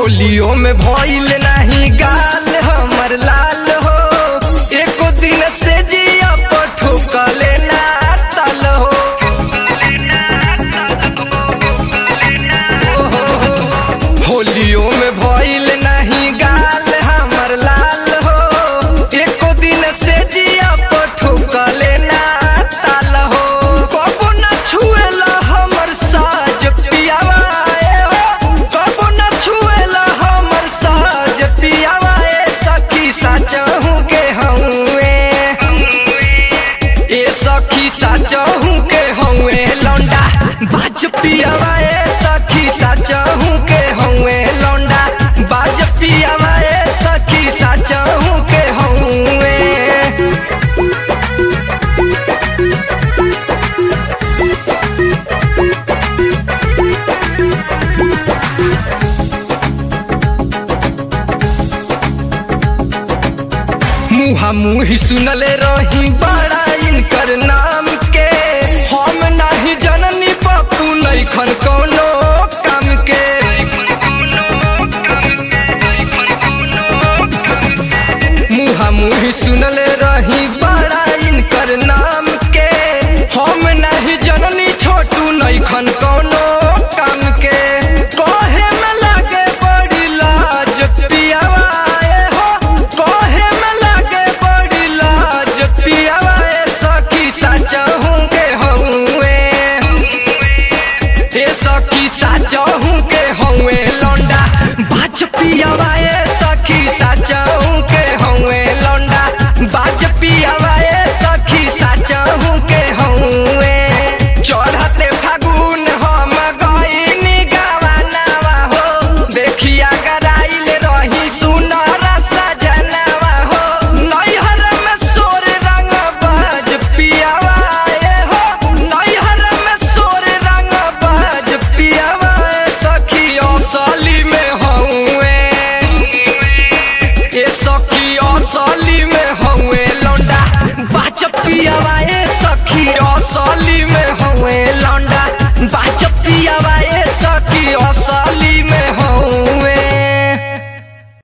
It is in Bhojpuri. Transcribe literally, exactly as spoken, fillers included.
होलियो में भइल नाही गाल हमर लाल हो, एको दिन से जिया पठोकले ना तल हो। होलियो में भइल नहीं गाल हमर लाल हो, एको दिन से जिया पठोकले ना तल हो। कबो न छुएला हमर साज पियावा कबो न छुएला हमर साज पियावा सखी साचहू के हउए ए सखी साचहू के हउए लौंडा बाज पियावा सखी साचहू के हउए लौंडा बाज पियावा सखी साचहू के हउए। मुहा मुही सुनले रही बड़ा इनकर नाम के, हम नाही जननी पप्पू नैखन कोनो काम के। मुहा मुही सुनले रही बड़ा इनकर नाम के, हम नाही जननी छोटू नैखन कोनो काम के। कहे में लागे बड़ी लाज पियावा हो, कहे में लागे बड़ी लाज पियावा सखी साचहू के हउए ए सखी साचहू के हउए लौंडा बाज पियावा सखी साचहू